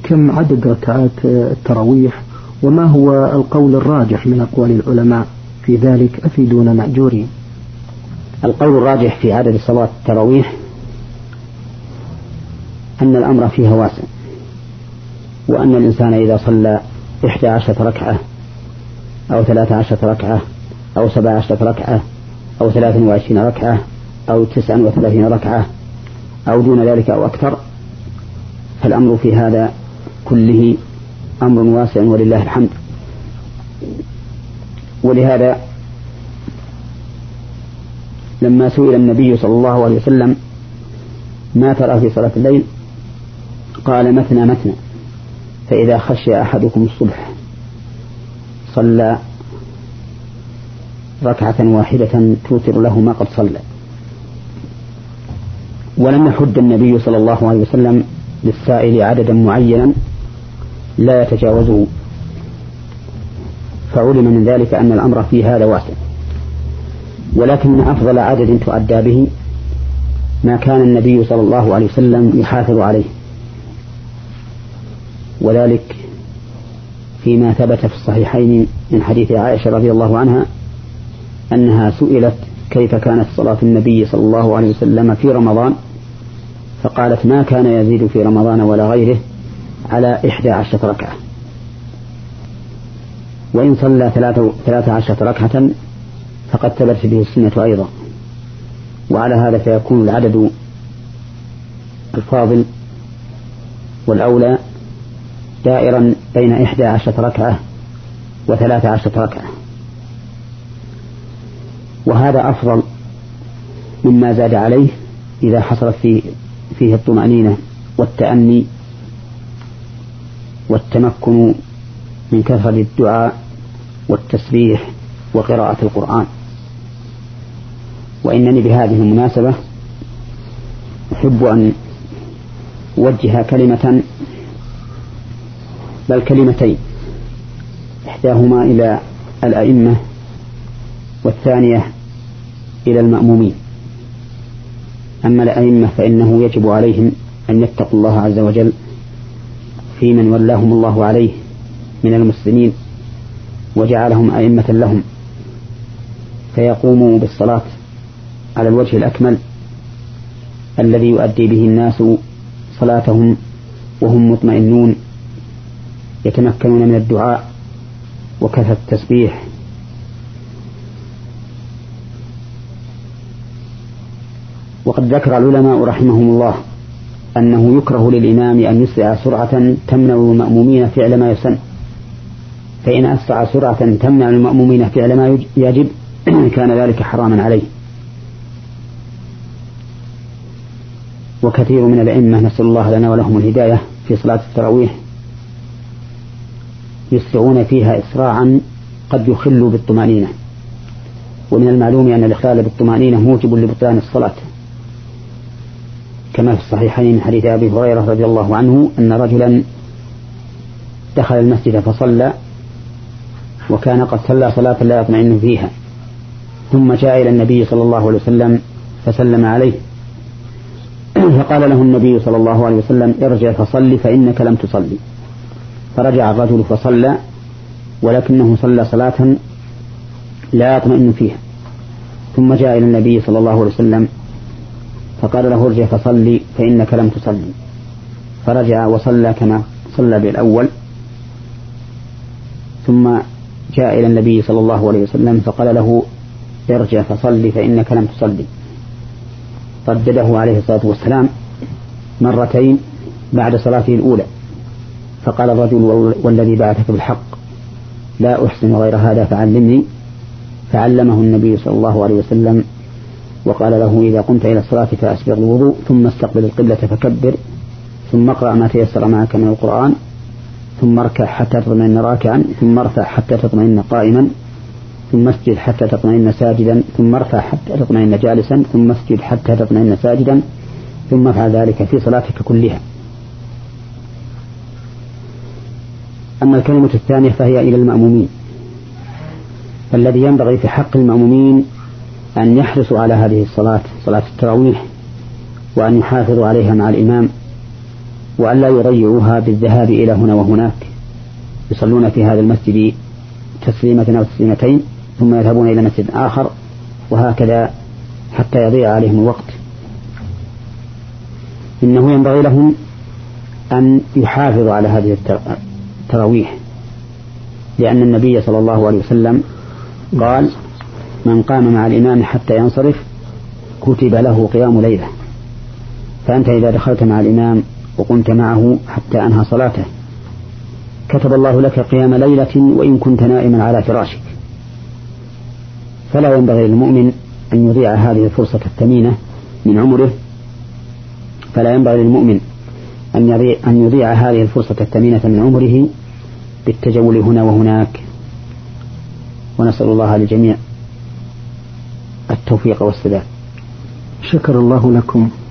كم عدد ركعات التراويح، وما هو القول الراجح من أقوال العلماء في ذلك؟ أفيدونا مأجورين. القول الراجح في عدد صلاة التراويح أن الأمر فيها واسع، وأن الإنسان إذا صلى 11 ركعة أو 13 ركعة أو 17 ركعة أو 23 ركعة أو 39 ركعة أو دون ذلك أو أكثر، فالأمر في هذا كله أمر واسع ولله الحمد. ولهذا لما سئل النبي صلى الله عليه وسلم ما ترى في صلاة الليل قال مثنى مثنى، فإذا خشي أحدكم الصبح صلى ركعة واحدة توتر له ما قد صلى. ولم يحد النبي صلى الله عليه وسلم للسائل عددا معينا لا يتجاوزه، فعلم من ذلك أن الأمر في هذا واسع. ولكن أفضل عدد تؤدى به ما كان النبي صلى الله عليه وسلم يحافظ عليه، وذلك فيما ثبت في الصحيحين من حديث عائشة رضي الله عنها أنها سئلت كيف كانت صلاة النبي صلى الله عليه وسلم في رمضان، فقالت ما كان يزيد في رمضان ولا غيره على 11 ركعة، وإن صلى 13 ركعة فقد ثبت به السنة أيضا. وعلى هذا فيكون العدد الفاضل والأولى دائرا بين 11 ركعة و13 ركعة، وهذا أفضل مما زاد عليه إذا حصلت فيه الطمأنينة والتأني والتمكن من كثرة الدعاء والتسبيح وقراءة القرآن. وإنني بهذه المناسبة أحب أن أوجه كلمة بل كلمتين، إحداهما إلى الأئمة والثانية إلى المأمومين. أما الأئمة فإنه يجب عليهم أن يتقوا الله عز وجل في من ولاهم الله عليه من المسلمين وجعلهم أئمة لهم، فيقوموا بالصلاة على الوجه الأكمل الذي يؤدي به الناس صلاتهم وهم مطمئنون يتمكنون من الدعاء وكثرة التسبيح. وقد ذكر العلماء رحمهم الله أنه يكره للإمام أن يسرع سرعة تمنع المأمومين فعل ما يسن، فإن أسرع سرعة تمنع المأمومين فعل ما يجب كان ذلك حراما عليه. وكثير من الأئمة نسأل الله لنا ولهم الهداية في صلاة التراويح يسرعون فيها إسراعا قد يخل بالطمأنينة، ومن المعلوم أن الإخلال بالطمأنينة موجب لبطلان الصلاة، كما في الصحيحين من حديث أبي هريرة رضي الله عنه أن رجلا دخل المسجد فصلى وكان قد صلى صلاة لا يطمئن فيها، ثم جاء إلى النبي صلى الله عليه وسلم فسلم عليه، فقال له النبي صلى الله عليه وسلم ارجع فصلي فإنك لم تصلي. فرجع الرجل فصلى ولكنه صلى صلاة لا يطمئن فيها، ثم جاء إلى النبي صلى الله عليه وسلم فقال له ارجع فصلي فإنك لم تصلي، فرجع وصلى كما صلى بالأول، ثم جاء إلى النبي صلى الله عليه وسلم فقال له ارجع فصلي فإنك لم تصلي، ردده عليه الصلاة والسلام مرتين بعد صلاته الأولى. فقال الرجل والذي بعثك بالحق لا أحسن غير هذا فعلمني، فعلمه النبي صلى الله عليه وسلم وقال له إذا قمت إلى الصلاة فأسبغ الوضوء ثم استقبل القبلة فكبر، ثم اقرأ ما تيسر معك من القرآن، ثم اركع حتى تطمئن راكعا، ثم ارفع حتى تطمئن قائما، ثم اسجد حتى تطمئن ساجدا، ثم ارفع حتى تطمئن جالسا، ثم اسجد حتى تطمئن ساجدا، ثم افعل ذلك في صلاتك كلها. أما الكلمة الثانية فهي إلى المأمومين، فالذي ينبغي في حق المأمومين أن يحرصوا على هذه الصلاة، صلاة التراويح، وأن يحافظوا عليها مع الإمام وأن لا يضيعوها بالذهاب إلى هنا وهناك، يصلون في هذا المسجد تسليمة أو تسليمتين ثم يذهبون إلى مسجد آخر، وهكذا حتى يضيع عليهم الوقت. إنه ينبغي لهم أن يحافظوا على هذه التراويح، لأن النبي صلى الله عليه وسلم قال: من قام مع الإمام حتى ينصرف كتب له قيام ليلة. فأنت إذا دخلت مع الإمام وقمت معه حتى أنهى صلاته كتب الله لك قيام ليلة وإن كنت نائما على فراشك. فلا ينبغي للمؤمن أن يضيع هذه الفرصة الثمينة من عمره، فلا ينبغي للمؤمن أن يضيع هذه الفرصة الثمينة من عمره بالتجول هنا وهناك. ونسأل الله للجميع التوفيق والسداد. شكر الله لكم.